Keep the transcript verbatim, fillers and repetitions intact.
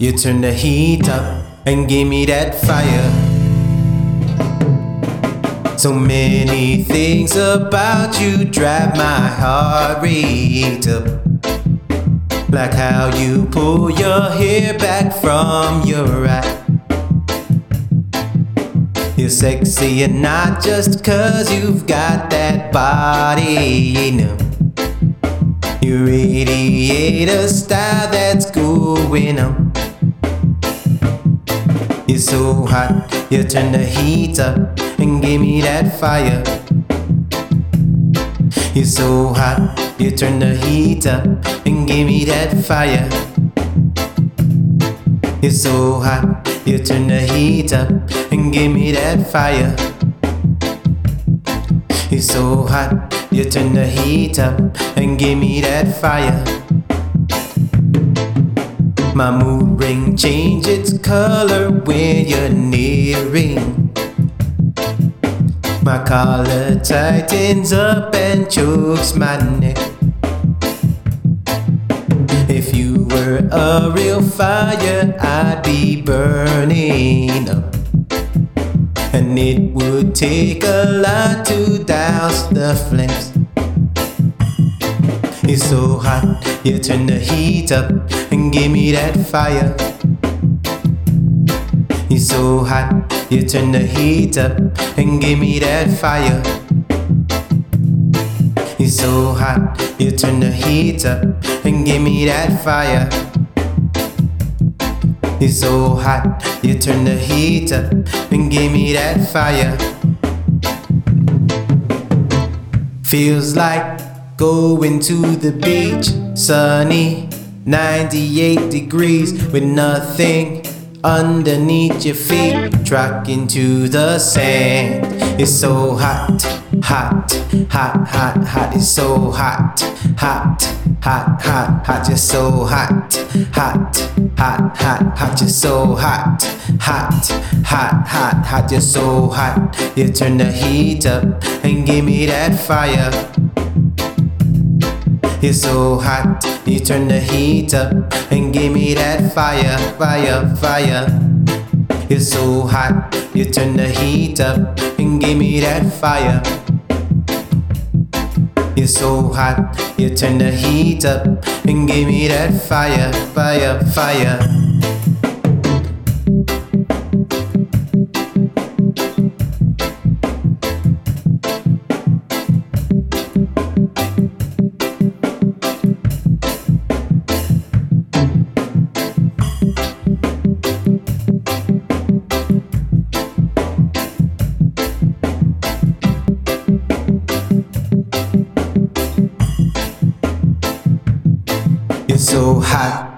you turn the heat up and give me that fire. So many things about you drive my heart rate up. Like how you pull your hair back from your eye. You're sexy and not just cause you've got that body, you know. You radiate a style that's going on. You're so hot, you turn the heat up and give me that fire. You're so hot, you turn the heat up and give me that fire. You're so hot, you turn the heat up and give me that fire. You're so hot, you turn the heat up and give me that fire. My mood ring change its color when you're nearing. My collar tightens up and chokes my neck. If you were a real fire, I'd be burning up. And it would take a lot to douse the flames. You're so hot, you turn the heat up and give me that fire. You're so hot, you turn the heat up and give me that fire. You're so hot, you turn the heat up and give me that fire. You're so hot, you turn the heat up and give me that fire. Feels like going to the beach, sunny, ninety-eight degrees with nothing underneath your feet, trucking to the sand. It's so hot, hot, hot, hot, hot. It's so hot, hot, hot, hot, hot. You're so hot, hot, hot, hot, hot. You're so hot, hot, hot, hot, hot. You're so hot, you turn the heat up and give me that fire. You're so hot, you turn the heat up and give me that fire, fire, fire. You're so hot, you turn the heat up and give me that fire. You're so hot, you turn the heat up and give me that fire, fire, fire. You're so hot.